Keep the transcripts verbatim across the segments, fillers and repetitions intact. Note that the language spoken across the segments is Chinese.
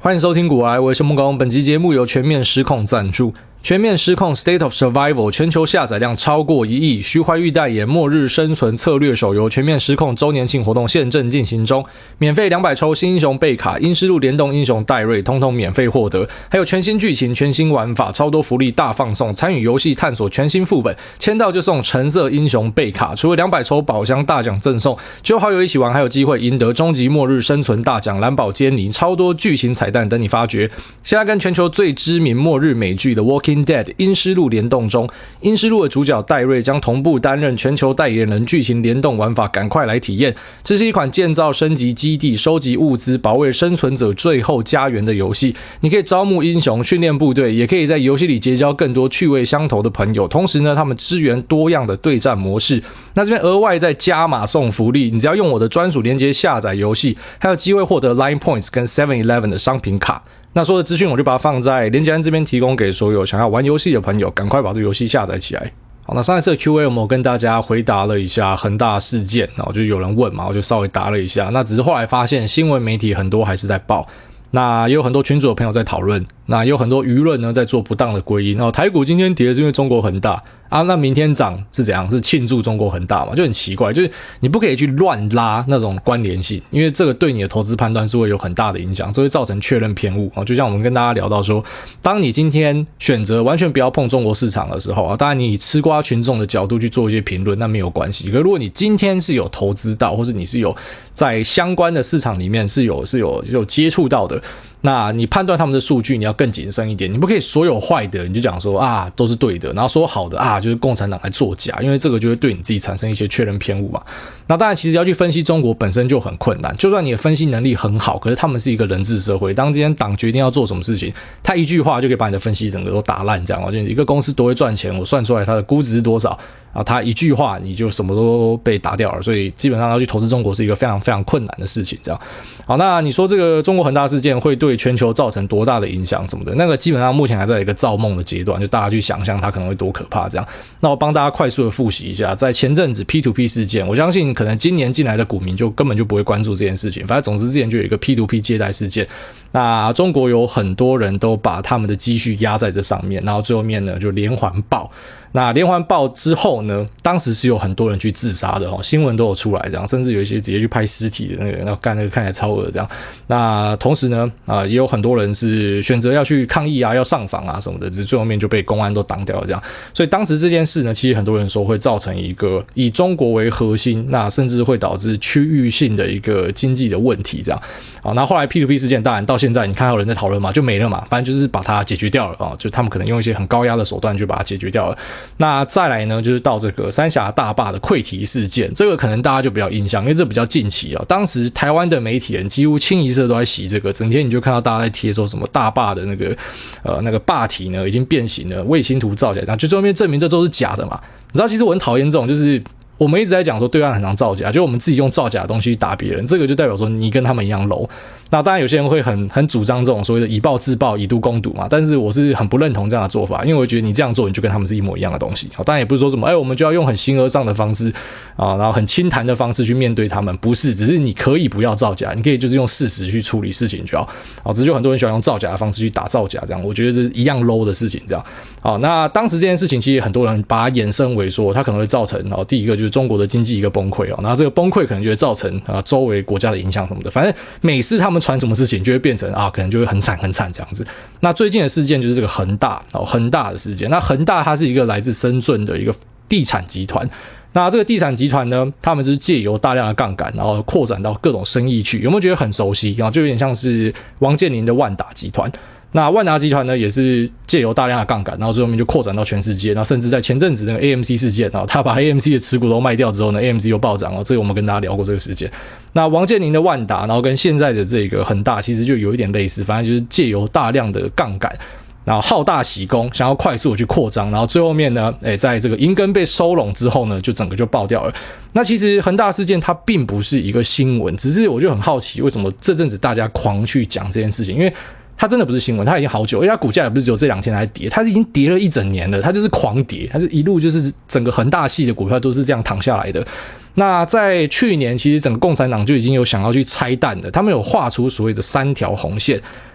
欢迎收听股癌，我是孟工。本期节目由全面失控赞助。全面失控 State of Survival 全球下载量超过一亿，徐怀钰代言末日生存策略手游全面失控周年庆活动现正进行中，免费两百抽新英雄贝卡、阴尸路联动英雄戴瑞，通通免费获得，还有全新剧情、全新玩法，超多福利大放送，参与游戏探索全新副本，签到就送橙色英雄贝卡，除了两百抽宝箱大奖赠送，揪好友一起玩还有机会赢得终极末日生存大奖蓝宝坚尼，超多剧情彩蛋等你发掘。现在跟全球最知名末日美剧的 Walking Dead 阴尸路联动中，阴尸路的主角戴瑞将同步担任全球代言人，剧情联动玩法赶快来体验。这是一款建造升级基地、收集物资、保卫生存者最后家园的游戏。你可以招募英雄、训练部队，也可以在游戏里结交更多趣味相投的朋友。同时呢，他们支援多样的对战模式。那这边额外再加码送福利，你只要用我的专属连结下载游戏，还有机会获得 Line Points 跟 seven eleven 的商品卡。那所有的资讯我就把它放在连结栏这边，提供给所有想要玩游戏的朋友，赶快把这个游戏下载起来。好，那上一次的 Q A 我们有跟大家回答了一下恒大事件，然后就有人问嘛，我就稍微答了一下。那只是后来发现新闻媒体很多还是在报，那也有很多群组的朋友在讨论，那也有很多舆论呢在做不当的归因。然后台股今天跌是因为中国恒大啊，那明天涨是怎样？是庆祝中国恒大嘛？就很奇怪，就是你不可以去乱拉那种关联性，因为这个对你的投资判断是会有很大的影响，这会造成确认偏误。就像我们跟大家聊到说，当你今天选择完全不要碰中国市场的时候啊，当然你以吃瓜群众的角度去做一些评论，那没有关系。可是如果你今天是有投资到，或是你是有在相关的市场里面是有是有有接触到的，那你判断他们的数据你要更谨慎一点，你不可以所有坏的你就讲说啊都是对的，然后说好的啊就是共产党来作假，因为这个就会对你自己产生一些确认偏误嘛。那当然其实要去分析中国本身就很困难，就算你的分析能力很好，可是他们是一个人治社会，当今天党决定要做什么事情，他一句话就可以把你的分析整个都打烂，这样就一个公司多会赚钱，我算出来它的估值是多少啊，他一句话你就什么都被打掉了，所以基本上要去投资中国是一个非常非常困难的事情。这样好，那你说这个中国恒大事件会对全球造成多大的影响什么的，那个基本上目前还在一个造梦的阶段，就大家去想象它可能会多可怕这样。那我帮大家快速的复习一下，在前阵子 P to P 事件，我相信可能今年进来的股民就根本就不会关注这件事情，反正总之之前就有一个 P to P 借贷事件，那中国有很多人都把他们的积蓄压在这上面，然后最后面呢就连环爆。那连环爆之后呢，当时是有很多人去自杀的，新闻都有出来这样，甚至有一些直接去拍尸体的那个，然后干那个看起来超恶这样。那同时呢，啊也有很多人是选择要去抗议啊，要上访啊什么的，只是最后面就被公安都挡掉了这样。所以当时这件事呢，其实很多人说会造成一个以中国为核心，那甚至会导致区域性的一个经济的问题这样。好，那后来 P to P 事件当然到现在你看到有人在讨论嘛，就没了嘛，反正就是把它解决掉了啊，就他们可能用一些很高压的手段就把它解决掉了。那再来呢，就是到这个三峡大坝的溃堤事件，这个可能大家就比较印象，因为这比较近期啊。当时台湾的媒体人几乎清一色都在洗这个，整天你就看到大家在贴说什么大坝的那个呃那个坝体呢已经变形了，卫星图造假，这样就最后面证明这都是假的嘛。你知道，其实我很讨厌这种，就是我们一直在讲说对岸很常造假，就我们自己用造假的东西去打别人，这个就代表说你跟他们一样 low。那当然有些人会很很主张这种所谓的以暴制暴以毒攻毒嘛，但是我是很不认同这样的做法，因为我觉得你这样做你就跟他们是一模一样的东西。当然也不是说什么哎我们就要用很形而上的方式啊，然后很轻谈的方式去面对他们，不是，只是你可以不要造假，你可以就是用事实去处理事情就好。好，只是就很多人喜欢用造假的方式去打造假，这样我觉得是一样 low 的事情这样。好，那当时这件事情其实很多人把它衍生为说它可能会造成哦，第一个就是中国的经济一个崩溃哦，然后这个崩溃可能就会造成啊周围国家的影响什么的，反正每次他们传什么事情就会变成啊可能就会很惨很惨这样子。那最近的事件就是这个恒大哦，恒大的事件。那恒大它是一个来自深圳的一个地产集团。那这个地产集团呢，他们就是借由大量的杠杆，然后扩展到各种生意去，有没有觉得很熟悉啊？就有点像是王健林的万达集团。那万达集团呢，也是借由大量的杠杆，然后最后面就扩展到全世界，然后甚至在前阵子那个 A M C 事件，他把 A M C 的持股都卖掉之后呢 ，A M C 又暴涨，这个我们跟大家聊过这个事件。那王健林的万达，然后跟现在的这个恒大其实就有一点类似，反正就是借由大量的杠杆，然后好大喜功，想要快速的去扩张，然后最后面呢，诶，在这个银根被收拢之后呢，就整个就爆掉了。那其实恒大事件它并不是一个新闻，只是我就很好奇，为什么这阵子大家狂去讲这件事情，因为它真的不是新闻，它已经好久，因为它股价也不是只有这两天才跌，它已经跌了一整年了，它就是狂跌，它就一路就是整个恒大系的股票都是这样躺下来的。那在去年，其实整个共产党就已经有想要去拆弹的，他们有画出所谓的三条红线。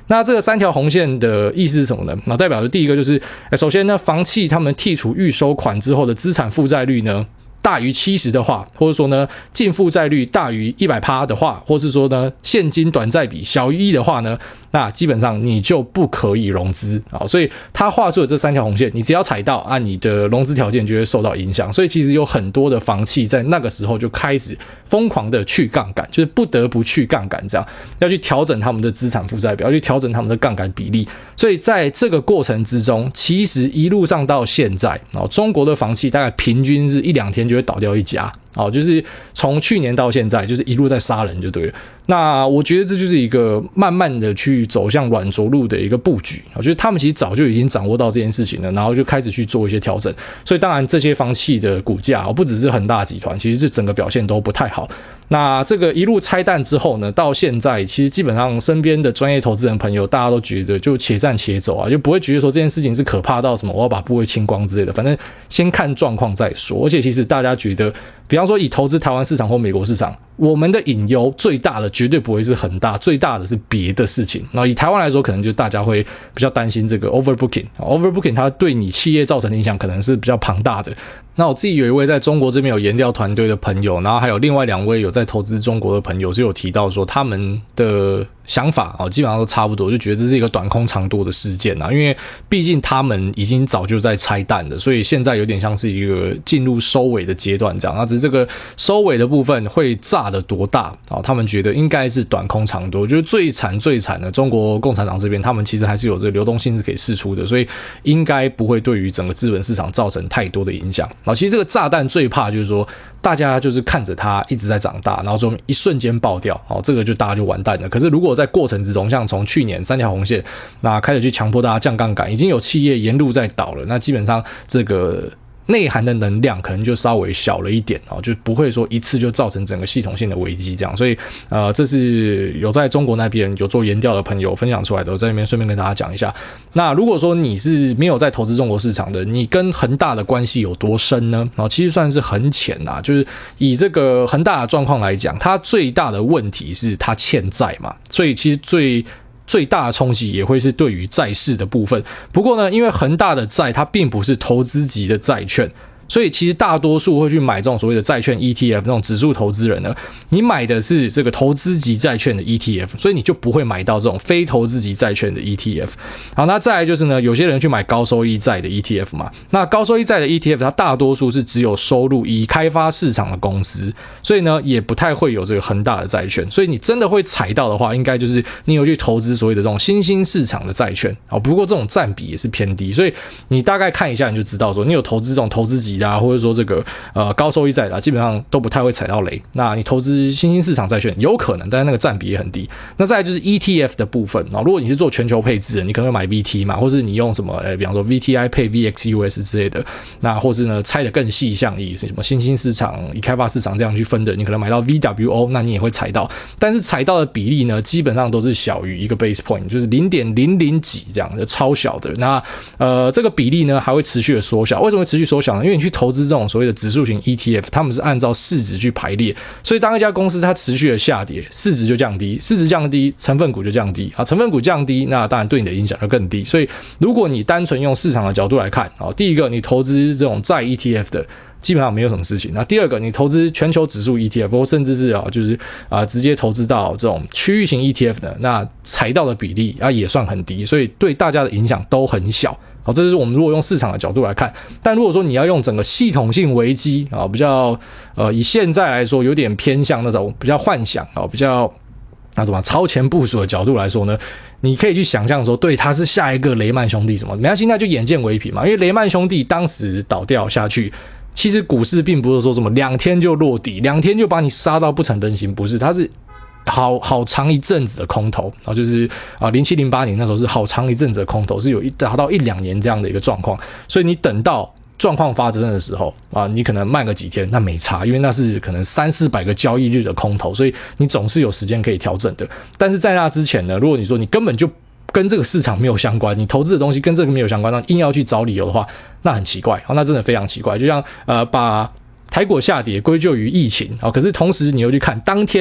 那这个三条红线的意思是什么呢？那代表的第一个就是，首先呢，房企他们剔除预收款之后的资产负债率呢大于七十的话，或者说呢净负债率大于 百分之百 的话，或是说呢现金短债比小于一的话呢，那基本上你就不可以融资啊。所以他画出的这三条红线，你只要踩到啊，你的融资条件就会受到影响。所以其实有很多的房企在那个时候就开始疯狂的去杠杆，就是不得不去杠杆，这样要去调整他们的资产负债表，要去调整他们的杠杆比例。所以在这个过程之中，其实一路上到现在，中国的房企大概平均是一两天就会倒掉一家。哦，就是从去年到现在，就是一路在杀人就对了。那我觉得这就是一个慢慢的去走向软着陆的一个布局。我觉得他们其实早就已经掌握到这件事情了，然后就开始去做一些调整。所以当然这些房企的股价，不只是恒大集团，其实这整个表现都不太好。那这个一路拆弹之后呢，到现在其实基本上身边的专业投资人朋友，大家都觉得就且战且走啊，就不会觉得说这件事情是可怕到什么我要把部位清光之类的，反正先看状况再说。而且其实大家觉得，比方说以投资台湾市场或美国市场，我们的隐忧最大的绝对不会是恒大，最大的是别的事情。然后以台湾来说，可能就大家会比较担心这个 overbooking，overbooking 它对你企业造成的影响可能是比较庞大的。那我自己有一位在中国这边有研调团队的朋友，然后还有另外两位有在投资中国的朋友，是有提到说他们的想法基本上都差不多，就觉得这是一个短空长多的事件啊，因为毕竟他们已经早就在拆弹了，所以现在有点像是一个进入收尾的阶段这样。那只是这个收尾的部分会炸得多大啊？他们觉得应该是短空长多。我觉得最惨最惨的中国共产党这边，他们其实还是有这个流动性是可以释出的，所以应该不会对于整个资本市场造成太多的影响。其实这个炸弹最怕就是说，大家就是看着它一直在长大，然后就一瞬间爆掉，哦，这个就大家就完蛋了。可是如果在过程之中，像从去年三条红线，那开始去强迫大家降杠杆，已经有企业沿路在倒了，那基本上这个内涵的能量可能就稍微小了一点，就不会说一次就造成整个系统性的危机这样。所以呃，这是有在中国那边有做研调的朋友分享出来的，我在那边顺便跟大家讲一下。那如果说你是没有在投资中国市场的，你跟恒大的关系有多深呢？其实算是很浅啦，就是以这个恒大的状况来讲，它最大的问题是它欠债嘛，所以其实最最大的冲击也会是对于债市的部分。不过呢，因为恒大的债它并不是投资级的债券，所以其实大多数会去买这种所谓的债券 E T F 这种指数投资人呢，你买的是这个投资级债券的 E T F， 所以你就不会买到这种非投资级债券的 E T F。 好，那再来就是呢，有些人去买高收益债的 E T F 嘛，那高收益债的 E T F 它大多数是只有收入已开发市场的公司，所以呢也不太会有这个恒大的债券。所以你真的会踩到的话，应该就是你有去投资所谓的这种新兴市场的债券。好，不过这种占比也是偏低，所以你大概看一下你就知道说，你有投资这种投资级啊，或者说这个呃高收益债啊，基本上都不太会踩到雷。那你投资新兴市场债券有可能，但是那个占比也很低。那再来就是 E T F 的部分啊，如果你是做全球配置的，你可能会买 V T 嘛，或是你用什么呃，比方说 V T I 配 V X U S 之类的。那或是呢拆得更细项，以什么新兴市场、已开发市场这样去分的，你可能买到 V W O， 那你也会踩到，但是踩到的比例呢，基本上都是小于一个 base point， 就是 零点零零 几这样的，超小的。那呃这个比例呢还会持续的缩小。为什么会持续缩小呢？因为你去投资这种所谓的指数型 E T F， 他们是按照市值去排列，所以当一家公司它持续的下跌，市值就降低，市值降低，成分股就降低啊，成分股降低，那当然对你的影响就更低。所以如果你单纯用市场的角度来看啊，第一个你投资这种债 E T F 的，基本上没有什么事情。那第二个，你投资全球指数 E T F， 或甚至是啊，就是啊直接投资到这种区域型 E T F 的，那踩到的比例啊也算很低，所以对大家的影响都很小。好，这是我们如果用市场的角度来看。但如果说你要用整个系统性危机啊，比较呃以现在来说有点偏向那种比较幻想啊，比较那什么超前部署的角度来说呢，你可以去想象说，对，他是下一个雷曼兄弟什么，没关系，那就眼见为凭嘛。因为雷曼兄弟当时倒掉下去，其实股市并不是说什么两天就落底，两天就把你杀到不成人形，不是，它是好好长一阵子的空头，然后就是啊，零七零八年那时候是好长一阵子的空头，是有一达到一两年这样的一个状况，所以你等到状况发生的时候啊，你可能慢个几天，那没差，因为那是可能三四百个交易日的空头，所以你总是有时间可以调整的。但是在那之前呢，如果你说你根本就跟这个市场没有相关，你投资的东西跟这个没有相关，那硬要去找理由的话，那很奇怪，那真的非常奇怪。就像呃把台股下跌归咎于疫情，可是同时你又去看当天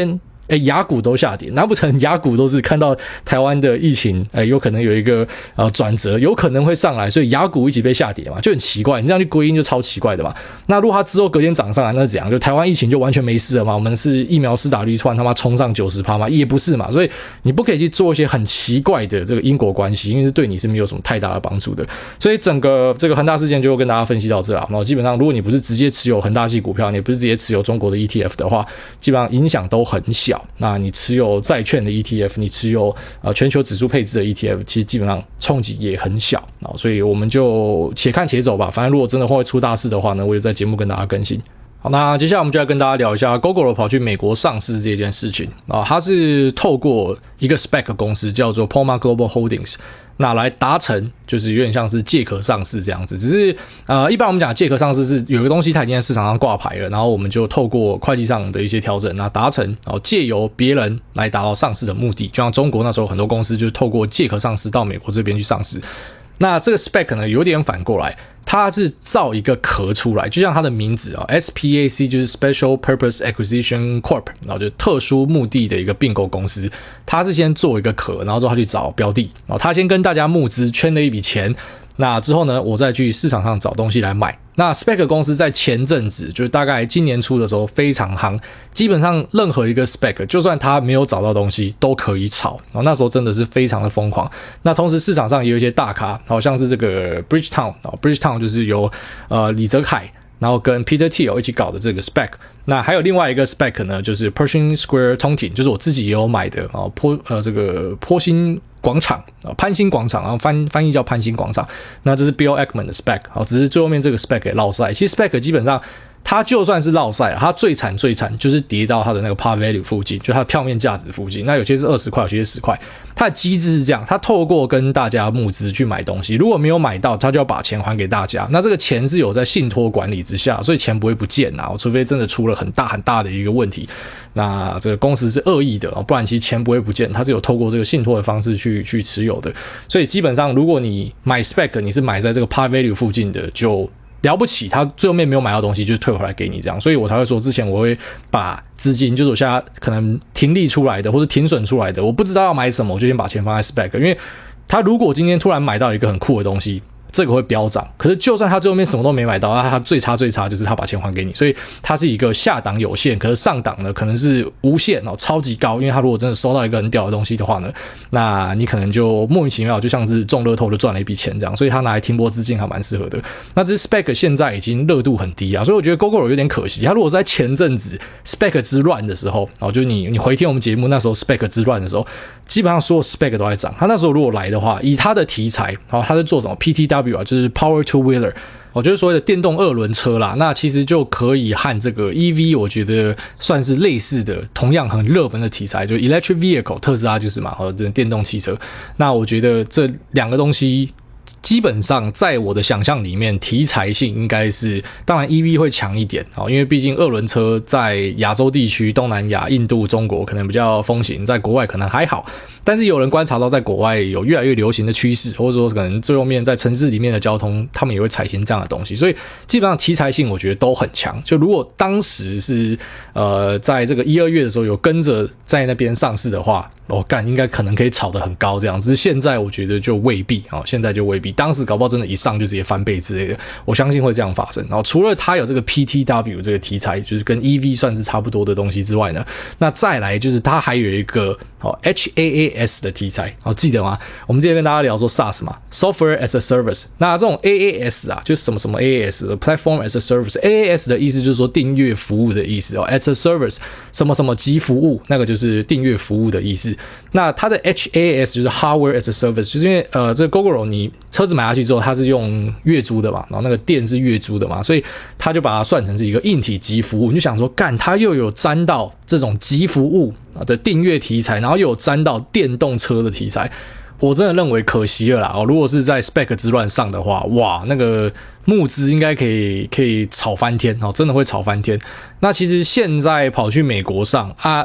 哎，雅股都下跌，难不成雅股都是看到台湾的疫情，哎，有可能有一个呃转折，有可能会上来，所以雅股一起被下跌嘛，就很奇怪，你这样去归因就超奇怪的嘛。那如果它之后隔天涨上来，那是怎样？就台湾疫情就完全没事了嘛？我们是疫苗施打率突然他妈冲上 百分之九十 嘛？也不是嘛，所以你不可以去做一些很奇怪的这个因果关系，因为是对你是没有什么太大的帮助的。所以整个这个恒大事件就跟大家分析到这了。那基本上，如果你不是直接持有恒大系股票，你不是直接持有中国的 E T F 的话，基本上影响都很小。那你持有债券的 E T F， 你持有呃全球指数配置的 E T F， 其实基本上冲击也很小。所以我们就且看且走吧。反正如果真的会出大事的话呢，我也在节目跟大家更新。好，那接下来我们就来跟大家聊一下 Gogoro 跑去美国上市这件事情啊，它是透过一个 S P A C 公司叫做 Poma Global Holdings， 那来达成就是有点像是借壳上市这样子。只是呃，一般我们讲借壳上市是有一个东西它已经在市场上挂牌了，然后我们就透过会计上的一些调整，那达成然后借由别人来达到上市的目的。就像中国那时候很多公司就是透过借壳上市到美国这边去上市。那这个 S P A C 呢有点反过来，它是造一个壳出来，就像它的名字啊 ，S P A C 就是 Special Purpose Acquisition Corp， 然后就特殊目的的一个并购公司。它是先做一个壳，然后之后他去找标的，然后他先跟大家募资圈了一笔钱。那之后呢，我再去市场上找东西来买。那 S P A C 公司在前阵子，就是大概今年初的时候非常夯，基本上任何一个 S P A C， 就算他没有找到东西，都可以炒。然后那时候真的是非常的疯狂。那同时市场上也有一些大咖，好像是这个 Bridgetown， Bridgetown 就是由呃李泽楷，然后跟 Peter Thiel 一起搞的这个 S P A C。那还有另外一个 S P A C 呢，就是 Pershing Square Tontine， 就是我自己也有买的啊，坡呃这个坡心广场啊，潘兴广场，然后翻翻译叫潘兴广场。那这是 Bill Ackman 的 S P A C， 好，只是最后面这个 S P A C 给落赛。其实 S P A C 基本上它就算是落赛了，它最惨最惨就是跌到它的那个 par value 附近，就它的票面价值附近。那有些是二十块，有些是十块。它的机制是这样，它透过跟大家募资去买东西，如果没有买到，它就要把钱还给大家。那这个钱是有在信托管理之下，所以钱不会不见啊，除非真的出了很大很大的一个问题。那这个公司是恶意的，不然其实钱不会不见，它是有透过这个信托的方式去去持有的。所以基本上，如果你买 S P A C， 你是买在这个 par value 附近的，就了不起，他最后面没有买到东西就退回来给你这样，所以我才会说之前我会把资金，就是我现在可能停利出来的或者停损出来的，我不知道要买什么，我就先把钱放在 S P A C， 因为他如果今天突然买到一个很酷的东西，这个会飙涨。可是就算他最后面什么都没买到，那他最差最差就是他把钱还给你，所以他是一个下档有限，可是上档呢可能是无限哦，超级高。因为他如果真的收到一个很屌的东西的话呢，那你可能就莫名其妙就像是中乐透就赚了一笔钱这样，所以他拿来停泊资金还蛮适合的。那这 S P A C 现在已经热度很低啊，所以我觉得 Gogoro 有点可惜。他如果在前阵子 S P A C 之乱的时候，哦，就是你你回听我们节目那时候 S P A C 之乱的时候，基本上所有 S P A C 都在涨。他那时候如果来的话，以他的题材，然后他在做什么 P T W 啊，就是 Power Two Wheeler， 我就是所谓的电动二轮车啦。那其实就可以和这个 E V， 我觉得算是类似的，同样很热门的题材，就 Electric Vehicle， 特斯拉就是嘛，和电动汽车。那我觉得这两个东西，基本上在我的想象里面，题材性应该是，当然 E V 会强一点，因为毕竟二轮车在亚洲地区、东南亚、印度、中国可能比较风行，在国外可能还好。但是有人观察到，在国外有越来越流行的趋势，或者说可能最后面在城市里面的交通，他们也会采行这样的东西，所以基本上题材性我觉得都很强。就如果当时是呃在这个一二月的时候有跟着在那边上市的话，我、哦、干应该可能可以炒得很高这样。只是现在我觉得就未必哦，现在就未必。当时搞不好真的一上就直接翻倍之类的，我相信会这样发生。然后除了它有这个 P T W 这个题材，就是跟 E V 算是差不多的东西之外呢，那再来就是它还有一个哦 H A A S 的题材，哦记得吗？我们之前跟大家聊说 SaaS 嘛 ，Software as a Service。那这种 A A S 啊，就是什么什么 A A S，Platform as a Service。A A S 的意思就是说订阅服务的意思哦 ，as a Service 什么什么即服务，那个就是订阅服务的意思。那它的 H A A S 就是 Hardware as a Service， 就是因为呃这个 Gogoro 你车子买下去之后，它是用月租的嘛，然后那个电是月租的嘛，所以它就把它算成是一个硬体即服务。你就想说，干它又有沾到这种即服务的订阅题材，然后又有沾到电动车的题材，我真的认为可惜了啦。哦，如果是在 S P A C 之乱上的话，哇，那个募资应该可以可以炒翻天哦，真的会炒翻天。那其实现在跑去美国上啊。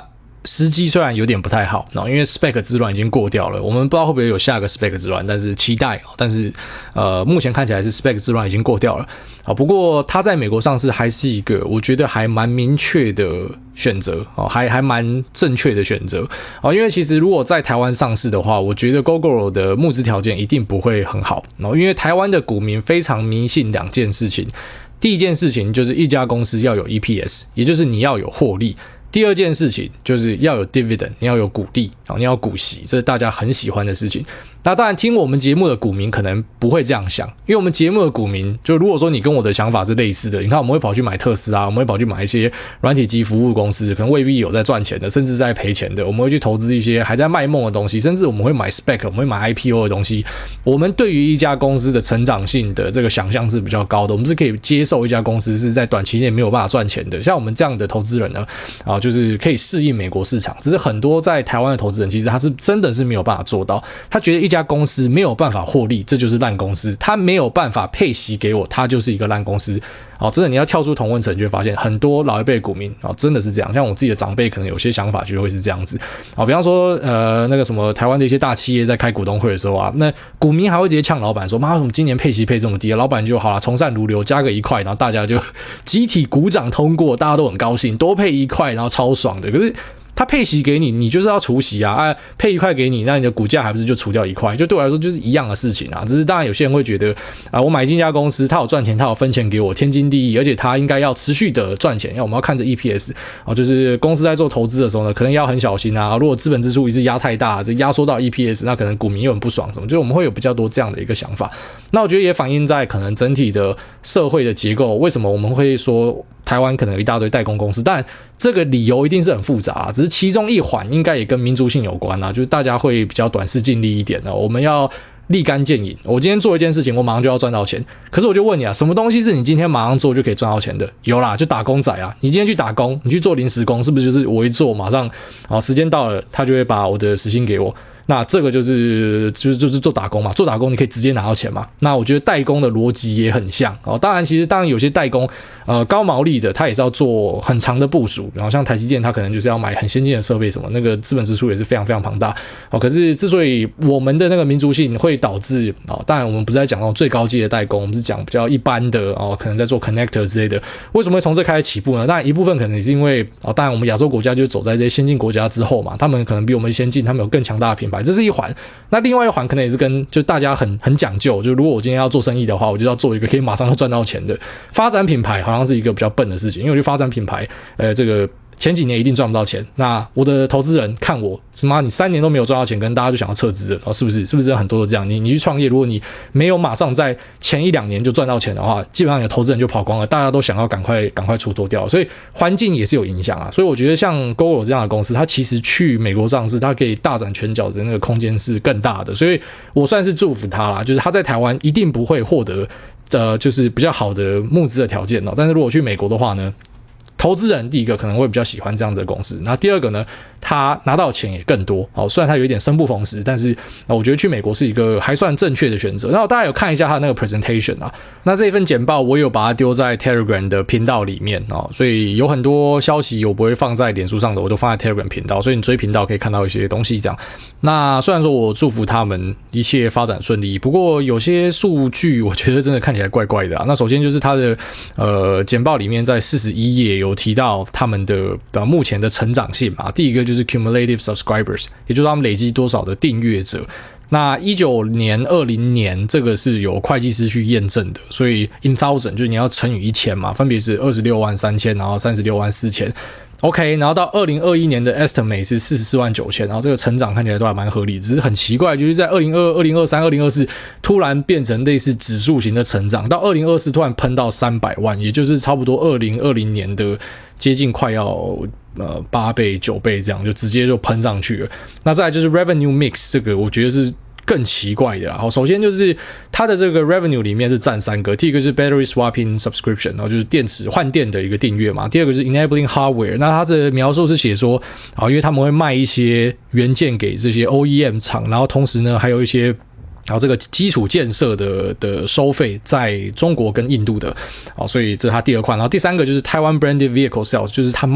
时机虽然有点不太好，因为 Spec 之乱已经过掉了，我们不知道会不会有下个 Spec 之乱，但是期待，但是呃，目前看起来是 Spec 之乱已经过掉了。好，不过它在美国上市还是一个我觉得还蛮明确的选择，还还蛮正确的选择。因为其实如果在台湾上市的话，我觉得 Gogoro 的募资条件一定不会很好，因为台湾的股民非常迷信两件事情。第一件事情就是一家公司要有 E P S， 也就是你要有获利。第二件事情就是要有 dividend， 你要有股利，你要有股息，这是大家很喜欢的事情。那当然听我们节目的股民可能不会这样想，因为我们节目的股民就如果说你跟我的想法是类似的，你看我们会跑去买特斯拉，我们会跑去买一些软体及服务公司，可能未必有在赚钱的，甚至在赔钱的，我们会去投资一些还在卖梦的东西，甚至我们会买 spec， 我们会买 I P O 的东西。我们对于一家公司的成长性的这个想象是比较高的，我们是可以接受一家公司是在短期内没有办法赚钱的。像我们这样的投资人呢，啊，就是可以适应美国市场，只是很多在台湾的投资人其实他是真的是没有办法做到，他觉得一家公司没有办法获利，这就是烂公司，他没有办法配息给我，他就是一个烂公司。好，真的你要跳出同温层，就会发现很多老一辈股民啊，真的是这样。像我自己的长辈，可能有些想法就会是这样子。好，比方说呃那个什么台湾的一些大企业在开股东会的时候啊，那股民还会直接呛老板说：“妈，为什么今年配息配这么低？”老板就好了，从善如流，加个一块，然后大家就集体鼓掌通过，大家都很高兴，多配一块，然后超爽的。可是他配息给你，你就是要除息啊！啊，配一块给你，那你的股价还不是就除掉一块？就对我来说就是一样的事情啊。只是当然有些人会觉得啊，我买进一家公司，他有赚钱，他有分钱给我，天经地义，而且他应该要持续的赚钱。要我们要看着 E P S 啊，就是公司在做投资的时候呢，可能要很小心啊。如果资本支出一次压太大，这压缩到 E P S， 那可能股民又很不爽什么。就是我们会有比较多这样的一个想法。那我觉得也反映在可能整体的社会的结构，为什么我们会说台湾可能有一大堆代工公司？当然这个理由一定是很复杂啊，只是其中一环应该也跟民族性有关啊，就是大家会比较短视近利一点的，我们要立竿见影。我今天做一件事情，我马上就要赚到钱。可是我就问你啊，什么东西是你今天马上做就可以赚到钱的？有啦，就打工仔啊！你今天去打工，你去做临时工，是不是就是我一做马上啊，时间到了，他就会把我的时薪给我？那这个就是就是就是做打工嘛，做打工你可以直接拿到钱嘛。那我觉得代工的逻辑也很像哦。当然，其实当然有些代工呃高毛利的，他也是要做很长的部署。然后像台积电，他可能就是要买很先进的设备什么，那个资本支出也是非常非常庞大哦。可是之所以我们的那个民族性会导致哦，当然我们不是在讲那种最高阶的代工，我们是讲比较一般的哦，可能在做 connector 之类的。为什么会从这开始起步呢？当然一部分可能也是因为哦，当然我们亚洲国家就走在这些先进国家之后嘛，他们可能比我们先进，他们有更强大的品牌。这是一环，那另外一环可能也是跟就大家很很讲究，就如果我今天要做生意的话，我就要做一个可以马上就赚到钱的。发展品牌好像是一个比较笨的事情，因为我觉得发展品牌，呃，这个前几年一定赚不到钱。那我的投资人看我，什么你三年都没有赚到钱，跟大家就想要撤资了，哦，是不是？是不是很多都这样？你你去创业，如果你没有马上在前一两年就赚到钱的话，基本上你的投资人就跑光了，大家都想要赶快赶快出脱掉，所以环境也是有影响啊。所以我觉得像 Gogoro 这样的公司，它其实去美国上市，它可以大展拳脚的那个空间是更大的，所以我算是祝福他啦，就是他在台湾一定不会获得呃就是比较好的募资的条件哦，但是如果去美国的话呢？投资人第一个可能会比较喜欢这样子的公司，那第二个呢，他拿到钱也更多。好，虽然他有一点生不逢时，但是我觉得去美国是一个还算正确的选择。然后大家有看一下他那个 presentation 啊，那这一份简报我有把它丢在 Telegram 的频道里面啊，所以有很多消息我不会放在脸书上的，我都放在 Telegram 频道，所以你追频道可以看到一些东西这样。那虽然说我祝福他们一切发展顺利，不过有些数据我觉得真的看起来怪怪的啊。那首先就是他的呃简报里面在四十一页有提到他们的、呃、目前的成长性嘛，第一个就是 cumulative subscribers， 也就是他们累积多少的订阅者。那一九年、二零年这个是有会计师去验证的，所以 in thousand 就是你要乘以一千嘛，分别是二十六万三千，然后三十六万四千。OK， 然后到二零二一年的 estimate 是四十四万九千，然后这个成长看起来都还蛮合理，只是很奇怪，就是在二零二二、二零二三、二零二四突然变成类似指数型的成长，到二零二四突然喷到三百万，也就是差不多二零二零年的接近快要呃八倍、九倍这样，就直接就喷上去了。那再来就是 revenue mix， 这个我觉得是更奇怪的啦。好，首先就是它的这个 revenue 里面是占三个，第一个是 battery swapping subscription， 然后就是电池换电的一个订阅嘛。第二个是 enabling hardware， 那它的描述是写说，啊，因为他们会卖一些元件给这些 O E M 厂，然后同时呢还有一些。然后这个基础建设的的收费在中国跟印度的，好，所以这是它第二块。然后第三个就是台湾 branded vehicle sales， 就是他卖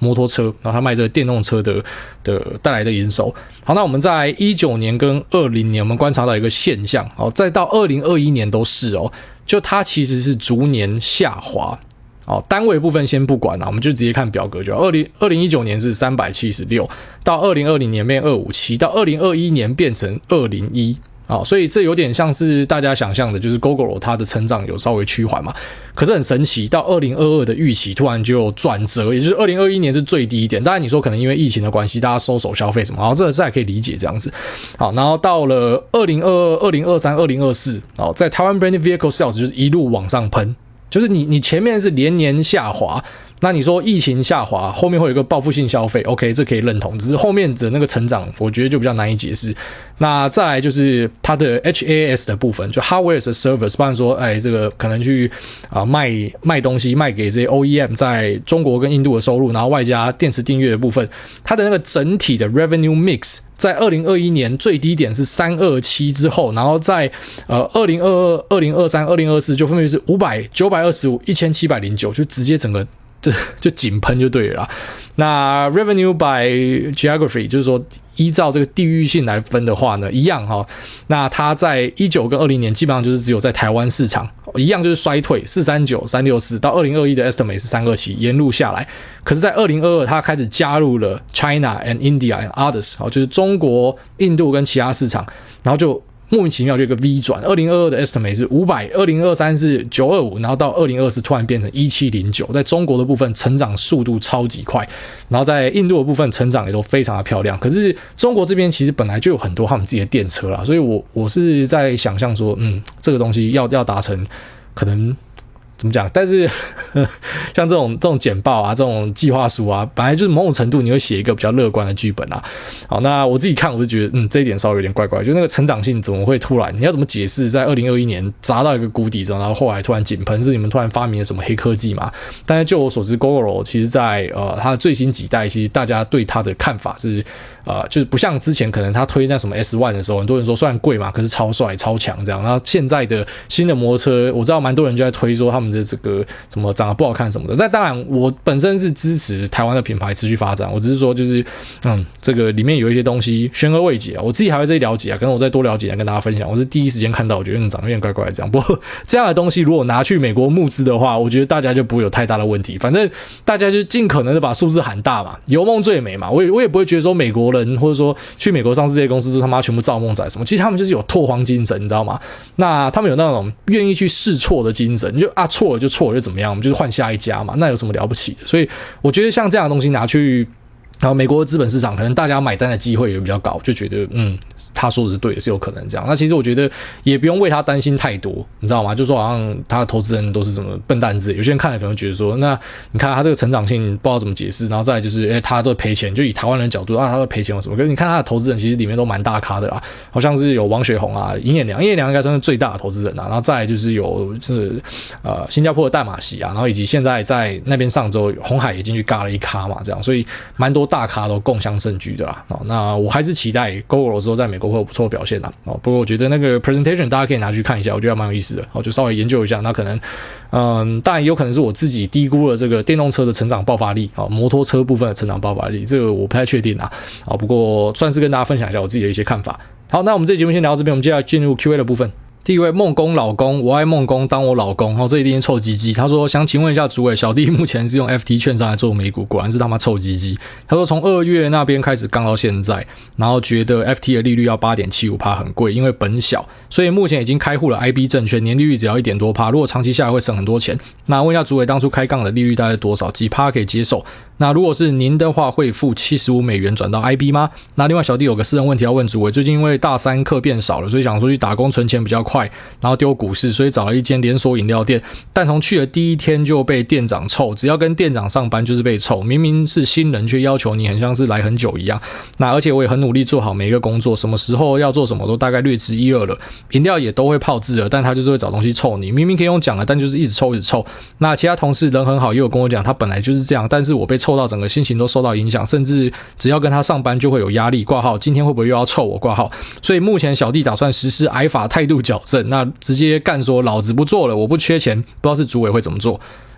摩托车，然后他卖这个电动车的的带来的营收。好，那我们在一九年跟二零年，我们观察到一个现象，哦，再到二零二一年都是哦，就它其实是逐年下滑。哦，单位部分先不管啦，我们就直接看表格就好。二零二零一九年是三百七十六，到二零二零年变二百五十七，到二零二一年变成二百零一。哦，所以这有点像是大家想象的，就是 Gogoro 它的成长有稍微趋缓嘛。可是很神奇，到二零二二的预期突然就有转折，也就是二零二一年是最低一点。当然你说可能因为疫情的关系，大家收手消费什么，然后这这还可以理解这样子。好，然后到了二零二二、二零二三、二零二四，哦，在台湾 Branded Vehicle Sales 就是一路往上喷，就是你你前面是连年下滑。那你说疫情下滑，后面会有一个报复性消费 ，OK， 这可以认同，只是后面的那个成长，我觉得就比较难以解释。那再来就是它的 H A S 的部分，就 Hardware as a Service， 不然说，哎，这个可能去啊、呃、卖卖东西卖给这些 O E M 在中国跟印度的收入，然后外加电池订阅的部分，它的那个整体的 Revenue Mix。在二零二一年最低点是三百二十七之后，然后在呃二零二二、二零二三、二零二四就分别是五百、九百二十五、一千七百零九，就直接整个就就井喷就对了啦。那 revenue by geography 就是说依照这个地域性来分的话呢，一样哈、哦。那它在一九跟二零年基本上就是只有在台湾市场一样就是衰退四百三十九、三百六十四，到二零二一的 estimate 是三百二十七，沿路下来。可是在二零二二它开始加入了 China and India and others， 就是中国、印度跟其他市场，然后就莫名其妙就一个 V 转，二零二二的 estimate 是五百，二零二三是九百二十五，然后到二零二四突然变成一千七百零九，在中国的部分成长速度超级快，然后在印度的部分成长也都非常的漂亮。可是中国这边其实本来就有很多他们自己的电车啦，所以我我是在想象说，嗯，这个东西要要达成可能。怎么讲？但是像这种这种简报啊，这种计划书啊，本来就是某种程度你会写一个比较乐观的剧本啊。好，那我自己看我就觉得，嗯，这一点稍微有点怪怪，就那个成长性怎么会突然？你要怎么解释在二零二一年砸到一个谷底之后，然后后来突然井喷？是你们突然发明了什么黑科技吗？但是就我所知 ，Gogoro 其实在呃它的最新几代，其实大家对它的看法是呃就是不像之前可能他推那什么 S 一 的时候，很多人说虽然贵嘛，可是超帅超强这样。然后现在的新的摩托车，我知道蛮多人就在推说他们的这个什么长得不好看什么的，但当然我本身是支持台湾的品牌持续发展，我只是说就是嗯，这个里面有一些东西悬而未解啊，我自己还会再了解啊，可能我再多了解来跟大家分享。我是第一时间看到，我觉得嗯长得有点怪怪的这样。不过这样的东西如果拿去美国募资的话，我觉得大家就不会有太大的问题。反正大家就尽可能的把数字喊大嘛，有梦最美嘛。我也我也不会觉得说美国人或者说去美国上市这些公司说他妈全部造梦仔什么，其实他们就是有拓荒精神，你知道吗？那他们有那种愿意去试错的精神，就啊错了就错了就怎么样，我们就是换下一家嘛，那有什么了不起的？所以我觉得像这样的东西拿去，然后美国的资本市场可能大家买单的机会也比较高，就觉得嗯。他说的是对的，是有可能这样。那其实我觉得也不用为他担心太多，你知道吗？就说好像他的投资人都是什么笨蛋之类，有些人看了可能觉得说，那你看他这个成长性不知道怎么解释，然后再来就是，哎，他都赔钱，就以台湾人的角度啊，他都赔钱有什么？可是你看他的投资人其实里面都蛮大咖的啦，好像是有王雪红啊、尹衍良，尹衍良应该算是最大的投资人啊，然后再来就是有是呃新加坡的淡马锡啊，然后以及现在在那边上周鸿海也进去嘎了一咖嘛，这样，所以蛮多大咖都共襄盛举的啦。哦，那我还是期待 Gogoro 之后在美国会有不错的表现。哦，不过我觉得那个 presentation 大家可以拿去看一下，我觉得蛮有意思的。哦，就稍微研究一下，那可能，嗯，当然也有可能是我自己低估了这个电动车的成长爆发力，哦，摩托车部分的成长爆发力，这个我不太确定啊。哦，不过算是跟大家分享一下我自己的一些看法。好，那我们这期节目先聊到这边，我们接下来进入 Q A 的部分。第一位梦工老公，我爱梦工当我老公，哦，这一定是臭鸡鸡。他说想请问一下主委，小弟目前是用 F T 券商来做美股，果然是他妈臭鸡鸡。他说从二月那边开始杠到现在，然后觉得 F T 的利率要 百分之八点七五 很贵，因为本小，所以目前已经开户了 I B 证券，年利率只要 一点多%，如果长期下来会省很多钱。那问一下主委，当初开杠的利率大概是多少？几%可以接受？那如果是您的话，会付七十五美元转到 I B 吗？那另外小弟有个私人问题要问主委，最近因为大三课变少了，所以想说去打工存钱比较快，然后丢股市，所以找了一间连锁饮料店，但从去的第一天就被店长臭，只要跟店长上班就是被臭，明明是新人却要求你很像是来很久一样。那而且我也很努力做好每一个工作，什么时候要做什么都大概略知一二了，饮料也都会泡制了，但他就是会找东西臭你，明明可以用讲的，但就是一直臭一直臭。那其他同事人很好，也有跟我讲他本来就是这样，但是我被臭到整个心情都受到影响，甚至只要跟他上班就会有压力，挂号今天会不会又要臭我挂号。所以目前小弟打算实施癌法态度矫正，那直接干说老子不做了，我不缺钱，不知道是主委会怎么做。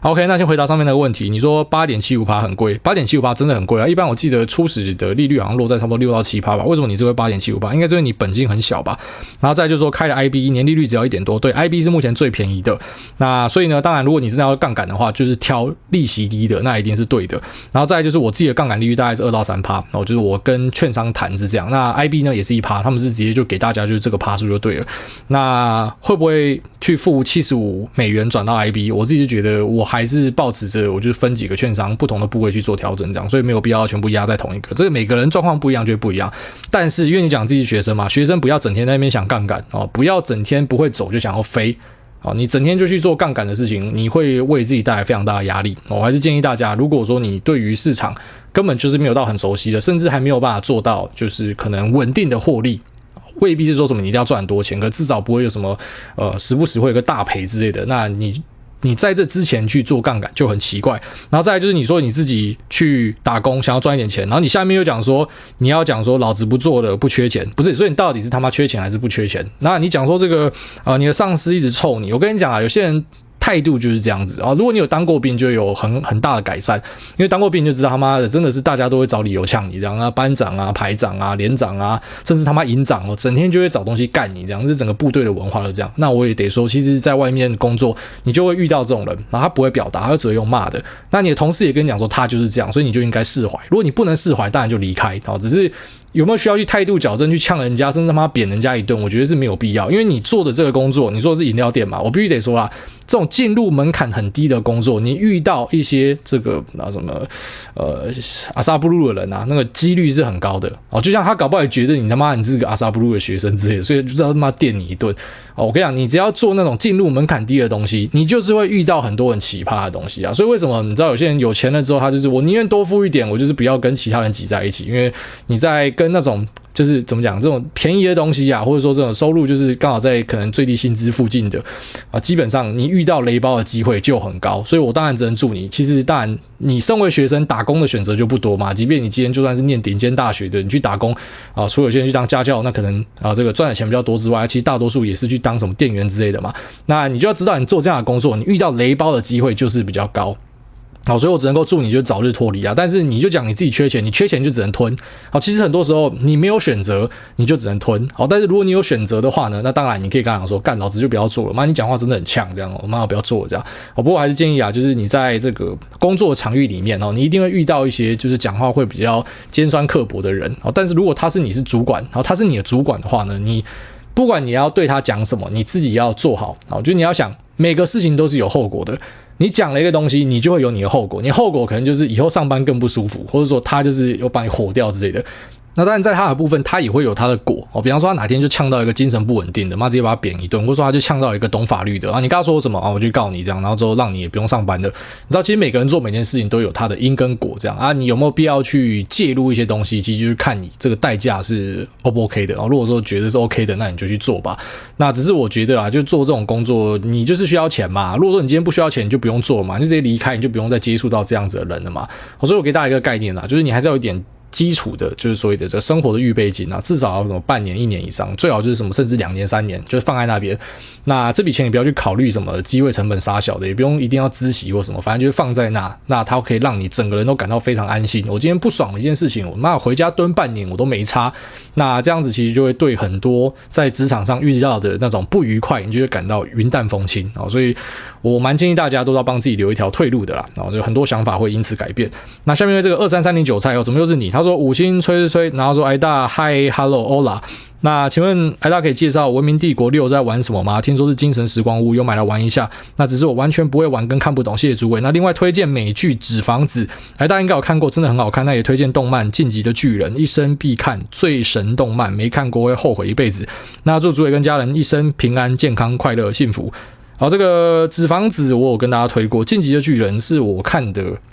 OK， 那先回答上面那个问题，你说 八点七五 很贵 ，八点七五 真的很贵啊。一般我记得初始的利率好像落在差不多六到七趴吧。为什么你这会 八点七五 应该就是你本金很小吧。然后再就是说开了 I B， 年利率只要一点多，对 ，I B 是目前最便宜的。那所以呢，当然如果你真的要杠杆的话，就是挑利息低的，那一定是对的。然后再来就是我自己的杠杆利率大概是二到三趴，然后就是我跟券商谈是这样。那 I B 呢也是一趴，他们是直接就给大家就是这个趴数就对了。那会不会去付七十五美元转到 I B？ 我自己就觉得我还是抱持着，我就分几个券商不同的部位去做调整，这样，所以没有必要全部压在同一个。这个每个人状况不一样就不一样。但是因为你讲自己是学生嘛，学生不要整天在那边想杠杆哦，不要整天不会走就想要飞。哦，你整天就去做杠杆的事情，你会为自己带来非常大的压力。我还是建议大家，如果说你对于市场根本就是没有到很熟悉的，甚至还没有办法做到就是可能稳定的获利，未必是说什么你一定要赚很多钱，可至少不会有什么呃时不时会有个大赔之类的。那你你在这之前去做杠杆就很奇怪。然后再来就是你说你自己去打工想要赚一点钱，然后你下面又讲说你要讲说老子不做了不缺钱，不是，所以你到底是他妈缺钱还是不缺钱？那你讲说这个呃你的上司一直臭你，我跟你讲啊，有些人态度就是这样子啊。如果你有当过兵，就有很很大的改善，因为当过兵你就知道他妈的真的是大家都会找理由呛你这样啊，班长啊、排长啊、连长啊，甚至他妈营长哦，整天就会找东西干你这样，是整个部队的文化都这样。那我也得说，其实在外面工作你就会遇到这种人，然后他不会表达，他只会用骂的。那你的同事也跟你讲说他就是这样，所以你就应该释怀。如果你不能释怀，当然就离开啊。只是有没有需要去态度矫正去呛人家，甚至他妈扁人家一顿，我觉得是没有必要。因为你做的这个工作，你做的是饮料店嘛，我必须得说啦，这种进入门槛很低的工作，你遇到一些这个啊什么呃阿萨布鲁的人啊，那个几率是很高的哦。就像他搞不好也觉得你他妈你是个阿萨布鲁的学生之类的，所以就知道他妈电你一顿哦。我跟你讲，你只要做那种进入门槛低的东西，你就是会遇到很多很奇葩的东西啊。所以为什么你知道有些人有钱了之后，他就是我宁愿多付一点，我就是不要跟其他人挤在一起，因为你在跟那种就是怎么讲，这种便宜的东西啊，或者说这种收入就是刚好在可能最低薪资附近的啊，基本上你遇到雷包的机会就很高。所以我当然只能祝你，其实当然你身为学生打工的选择就不多嘛，即便你今天就算是念顶尖大学的，你去打工啊，除了有些人去当家教，那可能啊这个赚的钱比较多之外，其实大多数也是去当什么店员之类的嘛。那你就要知道，你做这样的工作，你遇到雷包的机会就是比较高。好，所以我只能够祝你就早日脱离啊！但是你就讲你自己缺钱，你缺钱就只能吞。好，其实很多时候你没有选择，你就只能吞。好，但是如果你有选择的话呢，那当然你可以跟他讲说，干老子就不要做了，妈你讲话真的很呛，这样，我妈不要做了这样。好，不过我还是建议啊，就是你在这个工作场域里面哦，你一定会遇到一些就是讲话会比较尖酸刻薄的人。好，但是如果他是你是主管，好，他是你的主管的话呢，你不管你要对他讲什么，你自己要做好。好，就你要想每个事情都是有后果的。你讲了一个东西，你就会有你的后果，你后果可能就是以后上班更不舒服，或者说他就是有把你火掉之类的。那当然在他的部分他也会有他的果哦，比方说他哪天就呛到一个精神不稳定的，妈直接把他扁一顿，或者说他就呛到一个懂法律的啊，你跟他说什么啊，我就告你这样，然后之后让你也不用上班的。你知道其实每个人做每件事情都有他的因跟果这样啊，你有没有必要去介入一些东西，其实就是看你这个代价是 O 不 OK 的啊。如果说觉得是 OK 的，那你就去做吧。那只是我觉得啊，就做这种工作你就是需要钱嘛，如果说你今天不需要钱，你就不用做嘛，你就直接离开，你就不用再接触到这样子的人了嘛。所以我给大家一个概念啦，就是你还是要有一点基础的，就是所谓的这个生活的预备金啊，至少要什么半年、一年以上，最好就是什么甚至两年、三年，就是放在那边。那这笔钱也不要去考虑什么机会成本杀小的，也不用一定要孳息或什么，反正就是放在那，那它可以让你整个人都感到非常安心。我今天不爽的一件事情，我妈回家蹲半年我都没差。那这样子其实就会对很多在职场上遇到的那种不愉快，你就会感到云淡风轻啊。所以我蛮建议大家都要帮自己留一条退路的啦，然后就很多想法会因此改变。那下面这个二三三零韭菜哦，怎么又是你？他说五星吹吹吹，然后说哎大嗨 hello hola。那请问艾大可以介绍《文明帝国六》在玩什么吗？听说是精神时光屋，有买来玩一下。那只是我完全不会玩跟看不懂，谢谢诸位。那另外推荐美剧《纸房子》，艾大应该有看过，真的很好看。那也推荐动漫《晋级的巨人》，一生必看，最神动漫，没看过会后悔一辈子。那祝诸位跟家人一生平安、健康、快乐、幸福。好，这个纸房子我有跟大家推过，《晋级的巨人》是我看的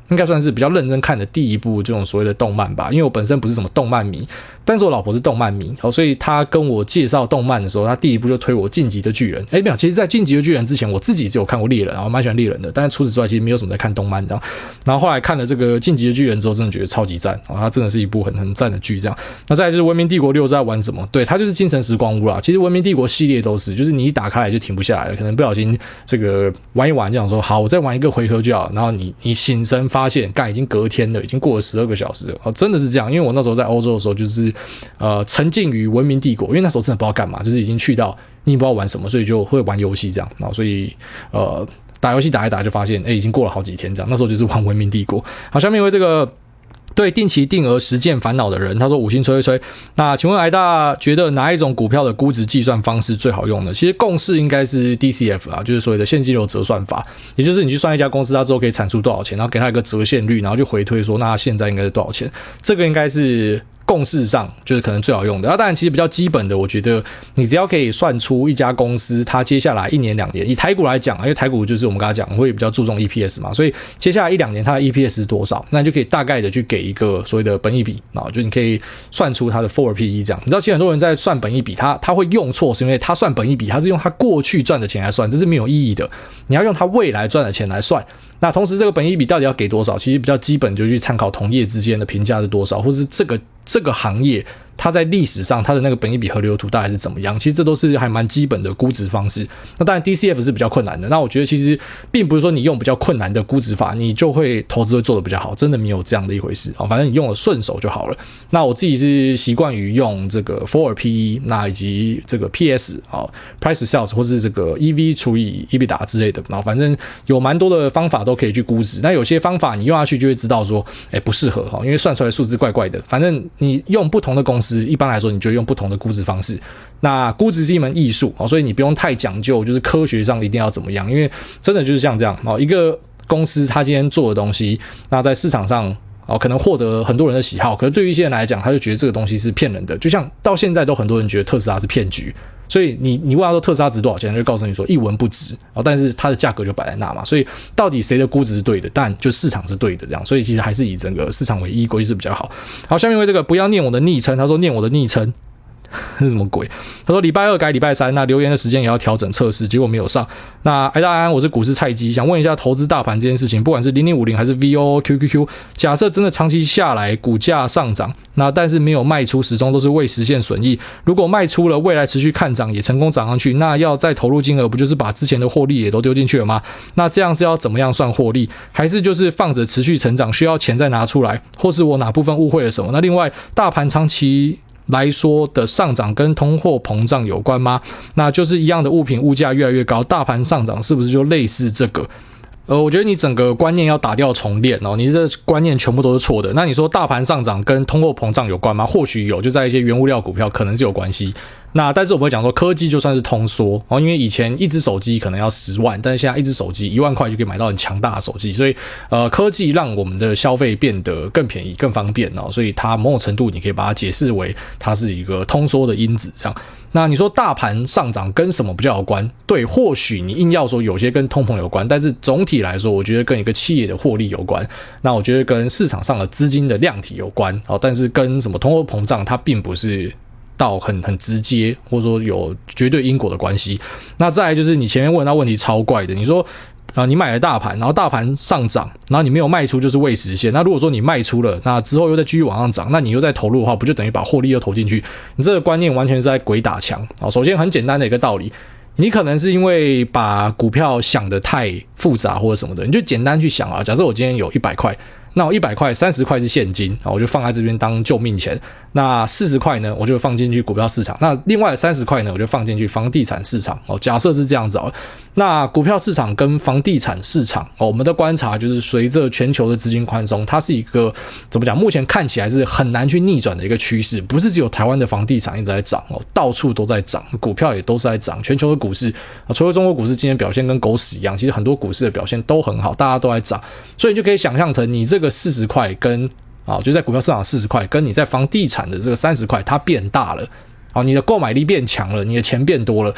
应该算是比较认真看的第一部这种所谓的动漫吧，因为我本身不是什么动漫迷，但是我老婆是动漫迷，哦，所以她跟我介绍动漫的时候，她第一部就推我进击的巨人。哎，没有，其实在进击的巨人之前，我自己是有看过猎人，我蛮喜欢猎人的，但是除此之外，其实没有什么在看动漫这样。然后后来看了这个进击的巨人之后，真的觉得超级赞，哦，它真的是一部很很赞的剧这样。那再来就是文明帝国六是在玩什么？对，它就是精神时光屋啦。其实文明帝国系列都是，就是你一打开来就停不下来了，可能不小心这个玩一玩，这样说好，我再玩一个回合就好，然后你你醒神发现，干已经隔天了，已经过了十二个小时了，哦，真的是这样。因为我那时候在欧洲的时候，就是呃沉浸于文明帝国，因为那时候真的不知道干嘛，就是已经去到你也不知道玩什么，所以就会玩游戏这样。然后所以呃打游戏打一打就发现，哎，已经过了好几天这样。那时候就是玩文明帝国。好，下面因为这个。对定期定额实践烦恼的人，他说五星吹吹吹。那请问挨大觉得哪一种股票的估值计算方式最好用呢？其实共识应该是 D C F 啊，就是所谓的现金流折算法，也就是你去算一家公司它之后可以产出多少钱，然后给它一个折现率，然后就回推说那它现在应该是多少钱，这个应该是共识上就是可能最好用的。那当然其实比较基本的，我觉得你只要可以算出一家公司它接下来一年两年，以台股来讲，因为台股就是我们刚才讲会比较注重 E P S 嘛，所以接下来一两年它的 E P S 是多少，那你就可以大概的去给一个所谓的本益比，就你可以算出它的 forward P E 这样。你知道其实很多人在算本益比，他他会用错，是因为他算本益比，他是用他过去赚的钱来算，这是没有意义的。你要用他未来赚的钱来算。那同时这个本益比到底要给多少，其实比较基本就去参考同业之间的评价是多少，或是这个这个行业它在历史上它的那个本益比河流图大概是怎么样，其实这都是还蛮基本的估值方式。那当然 D C F 是比较困难的，那我觉得其实并不是说你用比较困难的估值法你就会投资会做得比较好，真的没有这样的一回事，反正你用了顺手就好了。那我自己是习惯于用这个 forward P E， 那以及这个 P S Price Sales 或是这个 E V 除以 EBITDA 之类的，反正有蛮多的方法都可以去估值。那有些方法你用下去就会知道说诶不适合，因为算出来数字怪怪的。反正你用不同的公司，一般来说你就用不同的估值方式。那估值是一门艺术，所以你不用太讲究就是科学上一定要怎么样，因为真的就是像这样，一个公司他今天做的东西，那在市场上可能获得很多人的喜好，可是对于一些人来讲他就觉得这个东西是骗人的，就像到现在都很多人觉得特斯拉是骗局，所以你你问他说特斯拉值多少钱，他就告诉你说一文不值，但是它的价格就摆在那嘛，所以到底谁的估值是对的，但就市场是对的这样，所以其实还是以整个市场为依归是比较好。好，下面为这个不要念我的昵称，他说念我的昵称是什么鬼？他说礼拜二改礼拜三，那留言的时间也要调整测试，结果没有上。那哎大安，我是股市菜鸡，想问一下投资大盘这件事情，不管是零零五零还是 V O O Q Q Q， 假设真的长期下来股价上涨，那但是没有卖出，始终都是未实现损益。如果卖出了，未来持续看涨也成功涨上去，那要再投入金额，不就是把之前的获利也都丢进去了吗？那这样是要怎么样算获利？还是就是放着持续成长，需要钱再拿出来？或是我哪部分误会了什么？那另外大盘长期来说的上涨跟通货膨胀有关吗？那就是一样的物品物价越来越高，大盘上涨是不是就类似这个？呃，我觉得你整个观念要打掉重练哦，你这观念全部都是错的。那你说大盘上涨跟通货膨胀有关吗？或许有，就在一些原物料股票可能是有关系。那但是我们会讲说科技就算是通缩哦，因为以前一只手机可能要十万，但是现在一只手机一万块就可以买到很强大的手机，所以呃科技让我们的消费变得更便宜、更方便哦，所以它某种程度你可以把它解释为它是一个通缩的因子这样。那你说大盘上涨跟什么比较有关？对，或许你硬要说有些跟通膨有关，但是总体来说，我觉得跟一个企业的获利有关。那我觉得跟市场上的资金的量体有关，但是跟什么通货膨胀它并不是到很很直接，或者说有绝对因果的关系。那再来就是你前面问到问题超怪的，你说啊，你买了大盘，然后大盘上涨，然后你没有卖出，就是未实现。那如果说你卖出了，那之后又再继续往上涨，那你又再投入的话，不就等于把获利又投进去？你这个观念完全是在鬼打墙。首先很简单的一个道理，你可能是因为把股票想得太复杂或者什么的，你就简单去想啊。假设我今天有一百块。那我一百块三十块是现金，我就放在这边当救命钱。那四十块呢，我就放进去股票市场。那另外的三十块呢，我就放进去房地产市场。假设是这样子哦。那股票市场跟房地产市场，我们的观察就是随着全球的资金宽松，它是一个怎么讲？目前看起来是很难去逆转的一个趋势，不是只有台湾的房地产一直在涨，到处都在涨，股票也都是在涨。全球的股市，除了中国股市今天表现跟狗屎一样，其实很多股市的表现都很好，大家都在涨，所以你就可以想象成你这个四十块跟啊，就在股票市场四十块，跟你在房地产的这个三十块，它变大了，好，你的购买力变强了，你的钱变多了。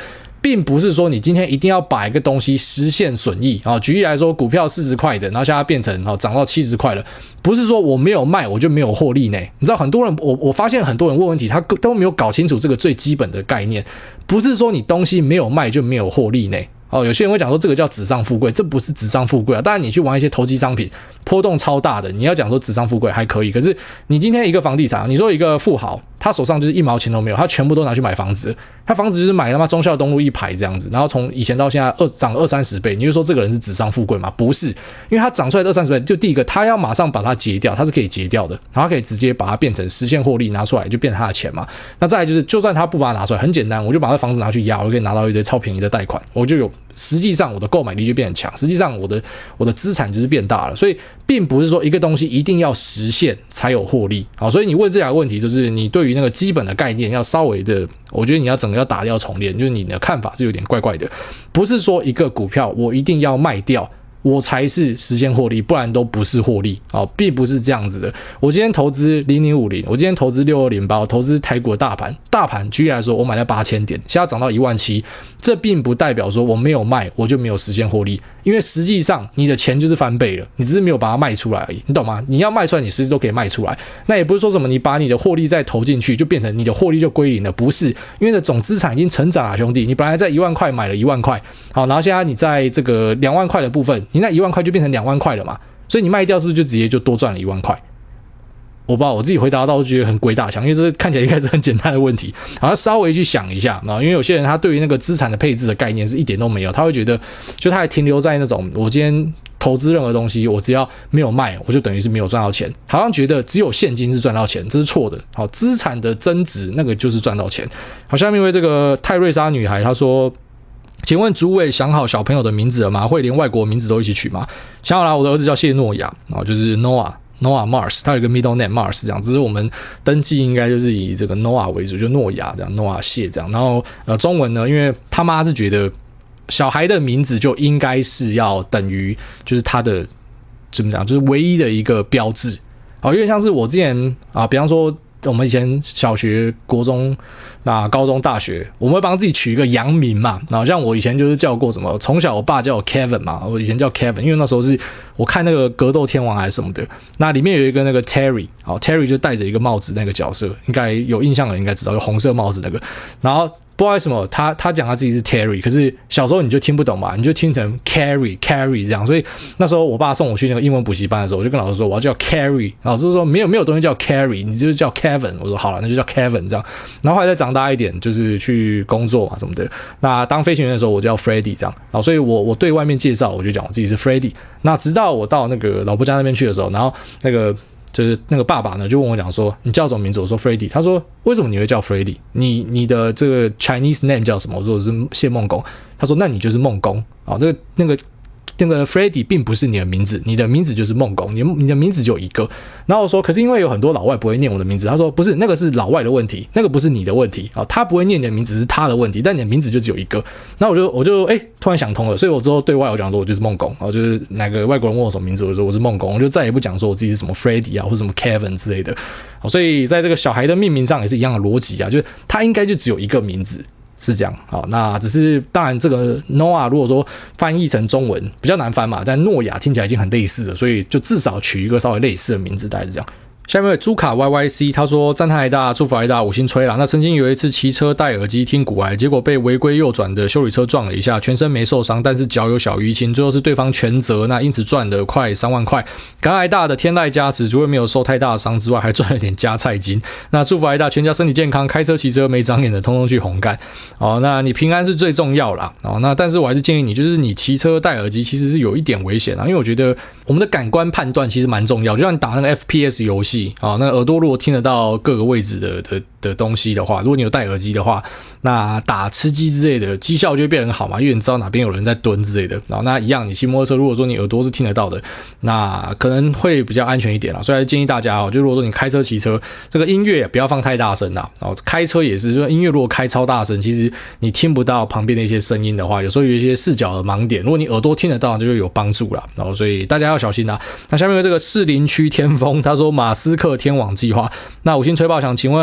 并不是说你今天一定要把一个东西实现损益啊。举例来说，股票四十块的，然后现在变成啊涨到七十块了，不是说我没有卖我就没有获利呢。你知道很多人，我我发现很多人问问题，他都没有搞清楚这个最基本的概念，不是说你东西没有卖就没有获利呢。哦，有些人会讲说这个叫纸上富贵，这不是纸上富贵啊。当然你去玩一些投机商品，波动超大的，你要讲说纸上富贵还可以。可是你今天一个房地产，你说一个富豪，他手上就是一毛钱都没有，他全部都拿去买房子，他房子就是买他妈忠孝东路一排这样子，然后从以前到现在二涨二三十倍，你就说这个人是纸上富贵吗？不是，因为他涨出来二三十倍，就第一个他要马上把它结掉，他是可以结掉的，然后他可以直接把它变成实现获利拿出来，就变成他的钱嘛。那再来就是，就算他不把它拿出来，很简单，我就把他房子拿去押，我就可以拿到一堆超便宜的贷款，我就有实际上我的购买力就变很强，实际上我的我的资产就是变大了，所以并不是说一个东西一定要实现才有获利。好，所以你问这两个问题，就是你对于那个基本的概念要稍微的，我觉得你要整个要打掉重练，就是你的看法是有点怪怪的，不是说一个股票我一定要卖掉我才是实现获利，不然都不是获利，哦，并不是这样子的。我今天投资零零五零，我今天投资六二零八，我投资台股的大盘，大盘举例来说，我买在八千点，现在涨到一万七，这并不代表说我没有卖，我就没有实现获利，因为实际上你的钱就是翻倍了，你只是没有把它卖出来而已，你懂吗？你要卖出来，你随时都可以卖出来。那也不是说什么你把你的获利再投进去，就变成你的获利就归零了，不是，因为你的总资产已经成长了，兄弟，你本来在一万块买了一万块，好，然后现在你在这个两万块的部分。你那一万块就变成两万块了嘛，所以你卖掉是不是就直接就多赚了一万块？我不知道，我自己回答到我觉得很鬼打墙，因为这看起来应该是很简单的问题，好像稍微去想一下，因为有些人他对于那个资产的配置的概念是一点都没有，他会觉得就他还停留在那种我今天投资任何东西，我只要没有卖，我就等于是没有赚到钱，好像觉得只有现金是赚到钱，这是错的。好，资产的增值那个就是赚到钱。好，下面一位这个泰瑞莎女孩她说。请问主委想好小朋友的名字了吗？会连外国名字都一起取吗？想好了，我的儿子叫谢诺亚，就是 Noah Noah Mars， 他有一个 middle name Mars 这样，只是我们登记应该就是以这个 Noah 为主，就诺亚这样 ，Noah 谢这样。然后呃，中文呢，因为他妈是觉得小孩的名字就应该是要等于就是他的怎么讲，就是唯一的一个标志。好，有点像是我之前啊，比方说。我们以前小学、国中、那高中、大学，我们会帮自己取一个洋名嘛。然后像我以前就是叫过什么，从小我爸叫我 Kevin 嘛，我以前叫 Kevin， 因为那时候是我看那个格斗天王还是什么的，那里面有一个那个 Terry， 好 Terry 就戴着一个帽子那个角色，应该有印象的人应该知道，有红色帽子那个，然后。不知道为什么他他讲他自己是 Terry， 可是小时候你就听不懂嘛，你就听成 Carry Carry 这样，所以那时候我爸送我去那个英文补习班的时候，我就跟老师说我要叫 Carry， 老师说没有没有东西叫 Carry， 你就是叫 Kevin， 我说好了，那就叫 Kevin 这样。然后后来再长大一点，就是去工作嘛什么的，那当飞行员的时候我就叫 Freddy 这样，然后所以我我对外面介绍我就讲我自己是 Freddy。那直到我到那个老婆家那边去的时候，然后那个。就是那个爸爸呢，就问我讲说，你叫什么名字？我说 Freddy。他说为什么你会叫 Freddy？ 你你的这个 Chinese name 叫什么？我说我是谢梦工。他说那你就是梦工啊，那个那个。那个 Freddy 并不是你的名字，你的名字就是梦工，你你的名字就有一个。然后我说，可是因为有很多老外不会念我的名字，他说不是，那个是老外的问题，那个不是你的问题啊，他不会念你的名字是他的问题，但你的名字就只有一个。那我就我就哎、欸，突然想通了，所以我之后对外我讲说我就是梦工，然后就是哪个外国人问我什么名字，我就说我是梦工，我就再也不讲说我自己是什么 Freddy 啊或者什么 Kevin 之类的。所以在这个小孩的命名上也是一样的逻辑啊，就是他应该就只有一个名字。是这样，好，那只是当然，这个 Noah 如果说翻译成中文比较难翻嘛，但诺亚听起来已经很类似了，所以就至少取一个稍微类似的名字，大概是这样。下面朱卡 Y Y C 他说赞叹挨大祝福挨大五星吹啦。那曾经有一次骑车戴耳机听股癌，结果被违规右转的休旅车撞了一下，全身没受伤，但是脚有小淤青，最后是对方全责，那因此赚了快三万块。感挨大的天籁加持，除了没有受太大的伤之外，还赚了点加菜金。那祝福挨大全家身体健康，开车骑车没长眼的通通去红干。哦，那你平安是最重要啦。哦，那但是我还是建议你，就是你骑车戴耳机其实是有一点危险啊，因为我觉得我们的感官判断其实蛮重要，就像你打那个 F P S 游戏。啊，那耳朵如果听得到各个位置的的的东西的话，如果你有戴耳机的话，那打吃鸡之类的绩效就会变很好嘛，因为你知道哪边有人在蹲之类的。然后那一样，你骑摩托车，如果说你耳朵是听得到的，那可能会比较安全一点啦。所以还是建议大家哦，就如果说你开车骑车，这个音乐不要放太大声啦。然后开车也是，就音乐如果开超大声，其实你听不到旁边的一些声音的话，有时候有一些视角的盲点，如果你耳朵听得到，就会有帮助啦。然后所以大家要小心啦。那下面有这个士林区天风，他说马斯克天网计划，那五星吹爆想请问挨大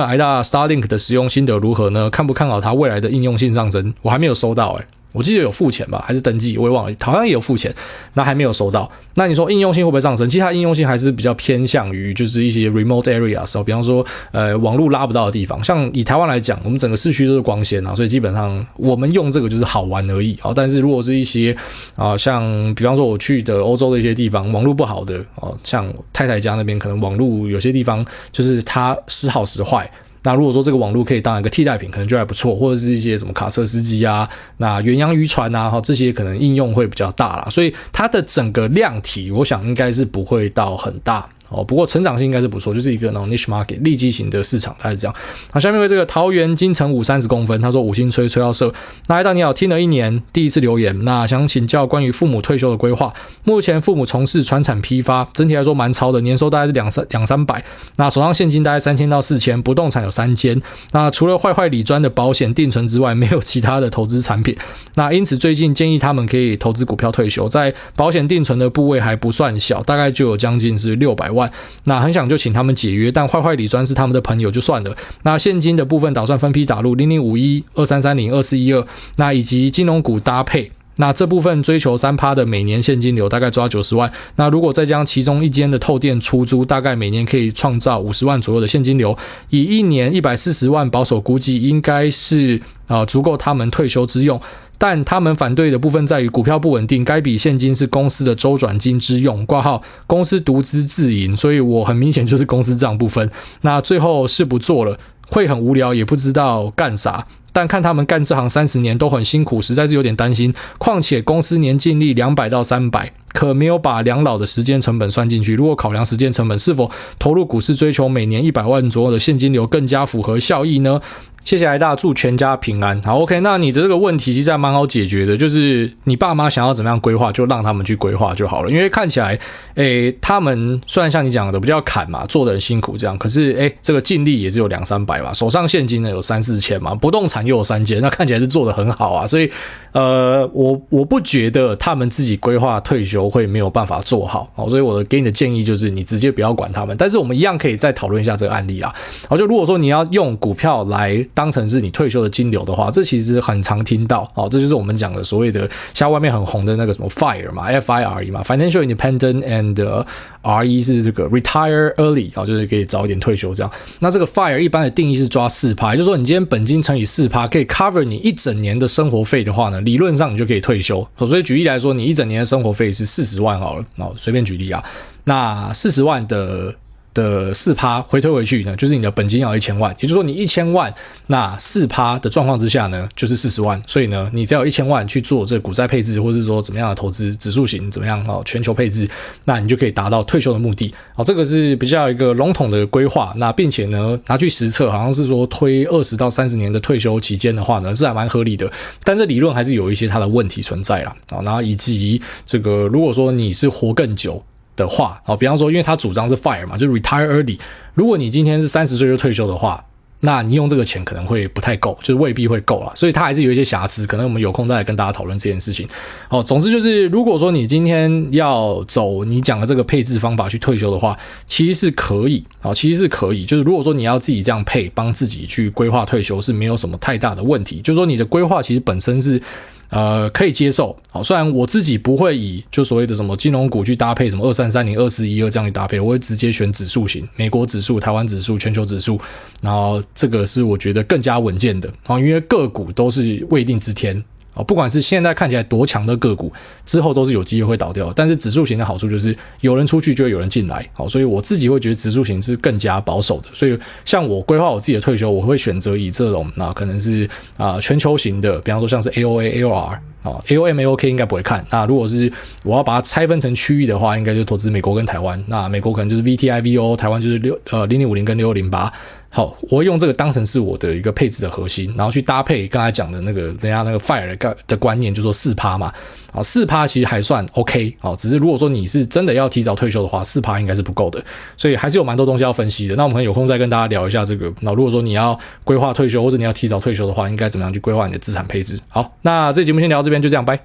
Starlink 的使用心得如何呢？看不看好它未来的应用性上升？我还没有收到诶、欸我记得有付钱吧，还是登记，我也忘了，好像也有付钱，那还没有收到。那你说应用性会不会上升？其实它应用性还是比较偏向于就是一些 remote areas， 比方说呃网络拉不到的地方，像以台湾来讲，我们整个市区都是光纤啊，所以基本上我们用这个就是好玩而已啊。但是如果是一些啊、呃、像比方说我去的欧洲的一些地方，网络不好的哦，像太太家那边可能网络有些地方就是它时好时坏。那如果说这个网络可以当一个替代品，可能就还不错，或者是一些什么卡车司机啊，那远洋渔船啊，这些可能应用会比较大啦，所以它的整个量体，我想应该是不会到很大。哦，不过成长性应该是不错，就是一个那种 niche market 利基型的市场，大概是这样。好，下面为这个桃园金城武三十公分，他说五星吹吹到射。那来到你好，听了一年，第一次留言，那想请教关于父母退休的规划。目前父母从事传产批发，整体来说蛮超的，年收大概是两三两三百，那手上现金大概三千到四千，不动产有三间。那除了坏坏理专的保险定存之外，没有其他的投资产品。那因此最近建议他们可以投资股票退休，在保险定存的部位还不算小，大概就有将近是六百万。那很想就请他们解约，但坏坏理专是他们的朋友就算了。那现金的部分打算分批打入零零五一、二三三零、二四一二，那以及金融股搭配。那这部分追求 百分之三 的每年现金流，大概抓九十万。那如果再将其中一间的透店出租，大概每年可以创造五十万左右的现金流，以一年一百四十万保守估计，应该是呃足够他们退休之用。但他们反对的部分在于股票不稳定，该笔现金是公司的周转金之用，挂号公司独资自营，所以我很明显就是公司账部分。那最后是不做了，会很无聊，也不知道干啥。但看他们干这行三十年都很辛苦，实在是有点担心。况且公司年净利两百到三百，可没有把两老的时间成本算进去。如果考量时间成本，是否投入股市追求每年一百万左右的现金流更加符合效益呢？谢谢来大，祝全家平安。好 ，OK， 那你的这个问题其实还蛮好解决的，就是你爸妈想要怎么样规划，就让他们去规划就好了。因为看起来，诶，他们虽然像你讲的比较砍嘛，做得很辛苦这样，可是诶，这个净利也是有两三百嘛，手上现金呢有三四千嘛，不动产又有三间，那看起来是做得很好啊。所以，呃，我我不觉得他们自己规划退休会没有办法做好，所以我的给你的建议就是你直接不要管他们。但是我们一样可以再讨论一下这个案例啦。好，就如果说你要用股票来当成是你退休的金流的话，这其实很常听到哦，这就是我们讲的所谓的像外面很红的那个什么 F I R E 嘛 ，F I R E 嘛 ，Financial Independent and R E 是这个 Retire Early 啊、哦，就是可以早一点退休这样。那这个 F I R E 一般的定义是抓 百分之四， 也就是说你今天本金乘以 百分之四 可以 cover 你一整年的生活费的话呢，理论上你就可以退休。所以举例来说，你一整年的生活费是四十万好了，哦，随便举例啊，那四十万的。的 百分之四 回推回去呢，就是你的本金要一千万，也就是说你一千万，那 百分之四 的状况之下呢，就是四十万，所以呢，你只要有一千万去做这个股债配置，或者说怎么样的投资，指数型怎么样哦，全球配置，那你就可以达到退休的目的。好，这个是比较一个笼统的规划，那并且呢，拿去实测，好像是说推二十到三十年的退休期间的话呢，是还蛮合理的，但这理论还是有一些它的问题存在啦。然后以及这个如果说你是活更久的话，比方说因为他主张是 F I R E 嘛，就 Retire Early， 如果你今天是三十岁就退休的话，那你用这个钱可能会不太够，就是未必会够啦，所以它还是有一些瑕疵，可能我们有空再来跟大家讨论这件事情。好，总之就是如果说你今天要走你讲的这个配置方法去退休的话，其实是可以，好，其实是可以，就是如果说你要自己这样配，帮自己去规划退休是没有什么太大的问题，就是说你的规划其实本身是呃，可以接受。好，虽然我自己不会以就所谓的什么金融股去搭配什么二三三零、二四一二这样去搭配，我会直接选指数型，美国指数、台湾指数、全球指数，然后这个是我觉得更加稳健的。因为个股都是未定之天。不管是现在看起来多强的个股，之后都是有机会会倒掉，但是指数型的好处就是有人出去就会有人进来，好，所以我自己会觉得指数型是更加保守的。所以像我规划我自己的退休，我会选择以这种那可能是啊、呃、全球型的，比方说像是 A O A、A O R。哦 ，A O M、A O K 应该不会看。那如果是我要把它拆分成区域的话，应该就投资美国跟台湾。那美国可能就是 V T I、V O， 台湾就是六呃零零五零跟六零八。好，我会用这个当成是我的一个配置的核心，然后去搭配刚才讲的那个人家那个 F I R E 的的观念，就说 百分之四 嘛。好 百分之四 其实还算 OK， 好，只是如果说你是真的要提早退休的话 百分之四 应该是不够的，所以还是有蛮多东西要分析的。那我们可能有空再跟大家聊一下这个。那如果说你要规划退休或者你要提早退休的话，应该怎么样去规划你的资产配置。好，那这节目先聊到这边，就这样，拜。